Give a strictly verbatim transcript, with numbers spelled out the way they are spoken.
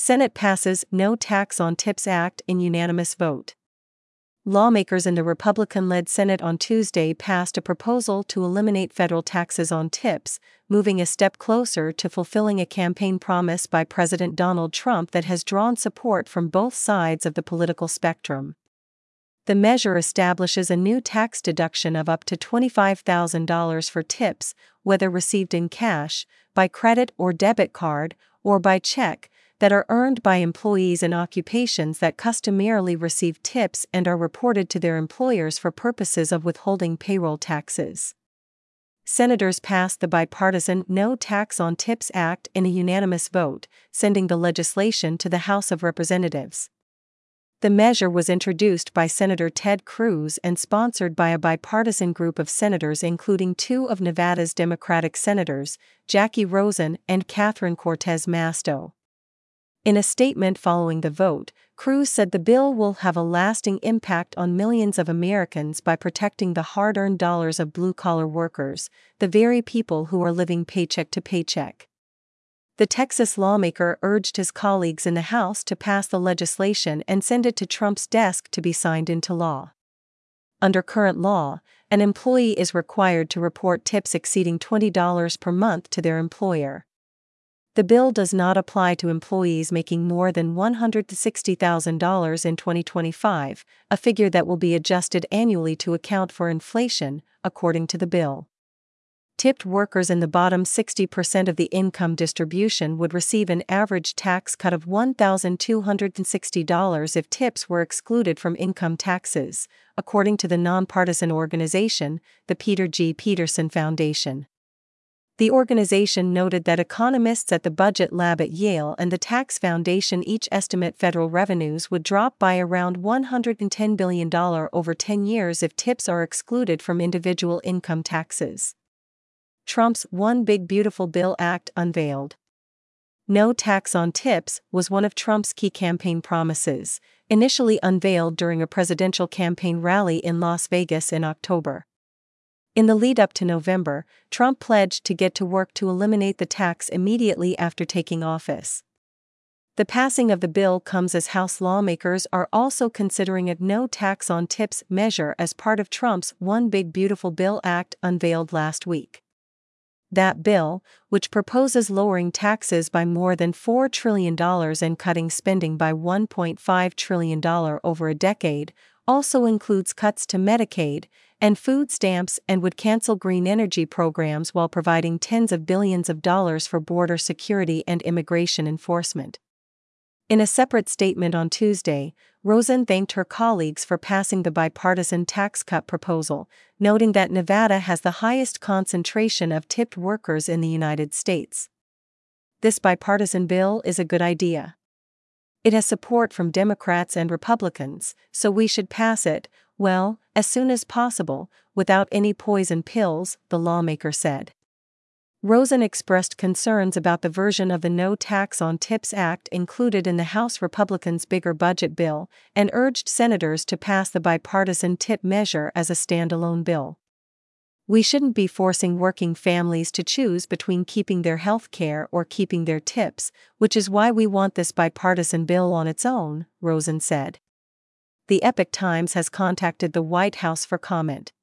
Senate passes No Tax on Tips Act in unanimous vote. Lawmakers in the Republican-led Senate on Tuesday passed a proposal to eliminate federal taxes on tips, moving a step closer to fulfilling a campaign promise by President Donald Trump that has drawn support from both sides of the political spectrum. The measure establishes a new tax deduction of up to twenty-five thousand dollars for tips, whether received in cash, by credit or debit card, or by check, that are earned by employees in occupations that customarily receive tips and are reported to their employers for purposes of withholding payroll taxes. Senators passed the bipartisan No Tax on Tips Act in a unanimous vote, sending the legislation to the House of Representatives. The measure was introduced by Senator Ted Cruz and sponsored by a bipartisan group of senators including two of Nevada's Democratic senators, Jackie Rosen and Catherine Cortez Masto. In a statement following the vote, Cruz said the bill will have a lasting impact on millions of Americans by protecting the hard-earned dollars of blue-collar workers, the very people who are living paycheck to paycheck. The Texas lawmaker urged his colleagues in the House to pass the legislation and send it to Trump's desk to be signed into law. Under current law, an employee is required to report tips exceeding twenty dollars per month to their employer. The bill does not apply to employees making more than one hundred sixty thousand dollars in twenty twenty-five, a figure that will be adjusted annually to account for inflation, according to the bill. Tipped workers in the bottom sixty percent of the income distribution would receive an average tax cut of one thousand two hundred sixty dollars if tips were excluded from income taxes, according to the nonpartisan organization, the Peter G. Peterson Foundation. The organization noted that economists at the Budget Lab at Yale and the Tax Foundation each estimate federal revenues would drop by around one hundred ten billion dollars over ten years if tips are excluded from individual income taxes. Trump's One Big Beautiful Bill Act unveiled. No tax on tips was one of Trump's key campaign promises, initially unveiled during a presidential campaign rally in Las Vegas in October. In the lead-up to November, Trump pledged to get to work to eliminate the tax immediately after taking office. The passing of the bill comes as House lawmakers are also considering a no tax on tips measure as part of Trump's One Big Beautiful Bill Act unveiled last week. That bill, which proposes lowering taxes by more than four trillion dollars and cutting spending by one point five trillion dollars over a decade, also includes cuts to Medicaid and food stamps and would cancel green energy programs while providing tens of billions of dollars for border security and immigration enforcement. In a separate statement on Tuesday, Rosen thanked her colleagues for passing the bipartisan tax cut proposal, noting that Nevada has the highest concentration of tipped workers in the United States. This bipartisan bill is a good idea. It has support from Democrats and Republicans, so we should pass it, well, as soon as possible, without any poison pills, the lawmaker said. Rosen expressed concerns about the version of the No Tax on Tips Act included in the House Republicans' bigger budget bill and urged senators to pass the bipartisan tip measure as a standalone bill. We shouldn't be forcing working families to choose between keeping their health care or keeping their tips, which is why we want this bipartisan bill on its own, Rosen said. The Epoch Times has contacted the White House for comment.